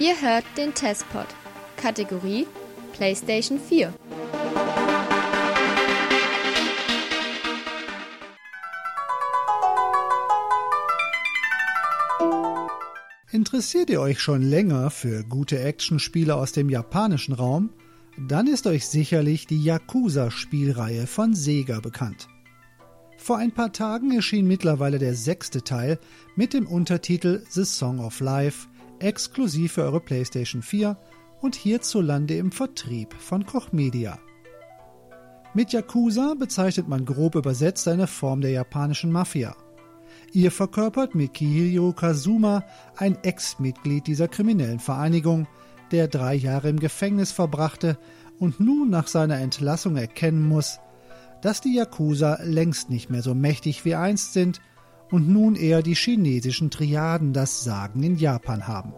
Ihr hört den Testpod. Kategorie PlayStation 4. Interessiert ihr euch schon länger für gute Actionspiele aus dem japanischen Raum? Dann ist euch sicherlich die Yakuza-Spielreihe von Sega bekannt. Vor ein paar Tagen erschien mittlerweile der 6. Teil mit dem Untertitel The Song of Life, exklusiv für eure PlayStation 4 und hierzulande im Vertrieb von Koch Media. Mit Yakuza bezeichnet man grob übersetzt eine Form der japanischen Mafia. Ihr verkörpert Mikihiro Kazuma, ein Ex-Mitglied dieser kriminellen Vereinigung, der 3 Jahre im Gefängnis verbrachte und nun nach seiner Entlassung erkennen muss, dass die Yakuza längst nicht mehr so mächtig wie einst sind und nun eher die chinesischen Triaden das Sagen in Japan haben.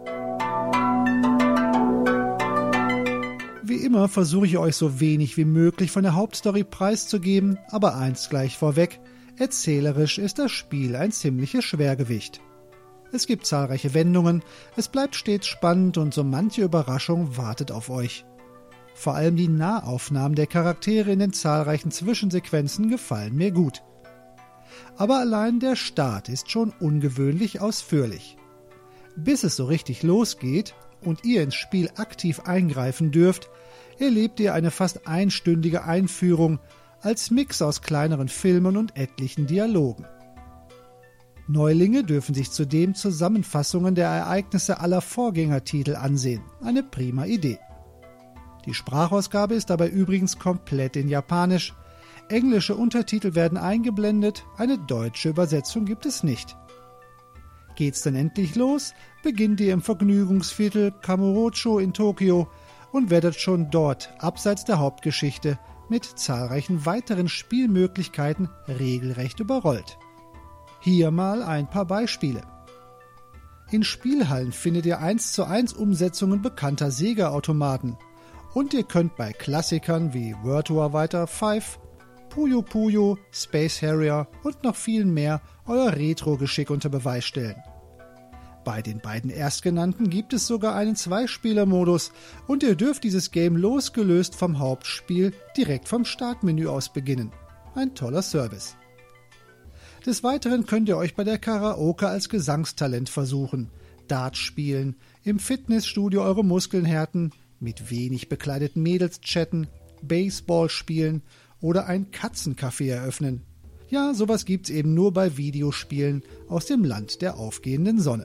Wie immer versuche ich euch so wenig wie möglich von der Hauptstory preiszugeben, aber eins gleich vorweg: erzählerisch ist das Spiel ein ziemliches Schwergewicht. Es gibt zahlreiche Wendungen, es bleibt stets spannend und so manche Überraschung wartet auf euch. Vor allem die Nahaufnahmen der Charaktere in den zahlreichen Zwischensequenzen gefallen mir gut. Aber allein der Start ist schon ungewöhnlich ausführlich. Bis es so richtig losgeht und ihr ins Spiel aktiv eingreifen dürft, erlebt ihr eine fast einstündige Einführung als Mix aus kleineren Filmen und etlichen Dialogen. Neulinge dürfen sich zudem Zusammenfassungen der Ereignisse aller Vorgängertitel ansehen. Eine prima Idee. Die Sprachausgabe ist dabei übrigens komplett in Japanisch. Englische Untertitel werden eingeblendet, eine deutsche Übersetzung gibt es nicht. Geht's dann endlich los, beginnt ihr im Vergnügungsviertel Kamurocho in Tokio und werdet schon dort, abseits der Hauptgeschichte, mit zahlreichen weiteren Spielmöglichkeiten regelrecht überrollt. Hier mal ein paar Beispiele. In Spielhallen findet ihr 1:1 Umsetzungen bekannter Sega-Automaten und ihr könnt bei Klassikern wie World War Fighter 5, Puyo Puyo, Space Harrier und noch vielen mehr euer Retro-Geschick unter Beweis stellen. Bei den beiden erstgenannten gibt es sogar einen Zweispieler-Modus und ihr dürft dieses Game losgelöst vom Hauptspiel direkt vom Startmenü aus beginnen. Ein toller Service. Des Weiteren könnt ihr euch bei der Karaoke als Gesangstalent versuchen, Dart spielen, im Fitnessstudio eure Muskeln härten, mit wenig bekleideten Mädels chatten, Baseball spielen oder ein Katzencafé eröffnen. Ja, sowas gibt's eben nur bei Videospielen aus dem Land der aufgehenden Sonne.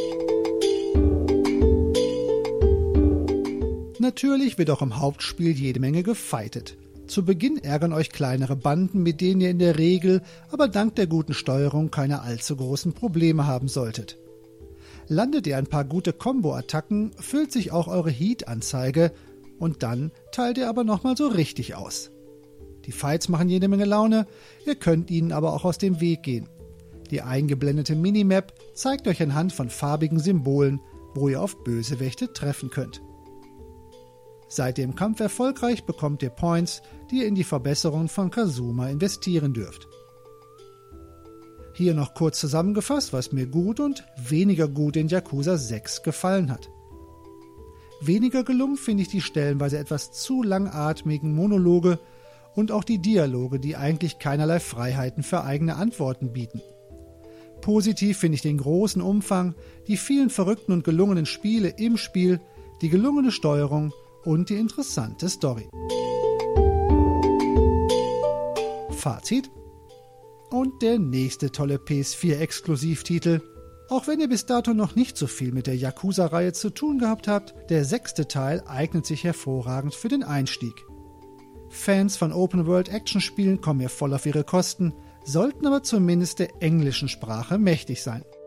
Natürlich wird auch im Hauptspiel jede Menge gefightet. Zu Beginn ärgern euch kleinere Banden, mit denen ihr in der Regel, aber dank der guten Steuerung keine allzu großen Probleme haben solltet. Landet ihr ein paar gute Combo-Attacken, füllt sich auch eure Heat-Anzeige und dann teilt ihr aber nochmal so richtig aus. Die Fights machen jede Menge Laune, ihr könnt ihnen aber auch aus dem Weg gehen. Die eingeblendete Minimap zeigt euch anhand von farbigen Symbolen, wo ihr auf Bösewichte treffen könnt. Seid ihr im Kampf erfolgreich, bekommt ihr Points, die ihr in die Verbesserung von Kazuma investieren dürft. Hier noch kurz zusammengefasst, was mir gut und weniger gut in Yakuza 6 gefallen hat. Weniger gelungen finde ich die stellenweise etwas zu langatmigen Monologe und auch die Dialoge, die eigentlich keinerlei Freiheiten für eigene Antworten bieten. Positiv finde ich den großen Umfang, die vielen verrückten und gelungenen Spiele im Spiel, die gelungene Steuerung und die interessante Story. Fazit: Und der nächste tolle PS4-Exklusivtitel. Auch wenn ihr bis dato noch nicht so viel mit der Yakuza-Reihe zu tun gehabt habt, der 6. Teil eignet sich hervorragend für den Einstieg. Fans von Open-World-Action-Spielen kommen hier voll auf ihre Kosten, sollten aber zumindest der englischen Sprache mächtig sein.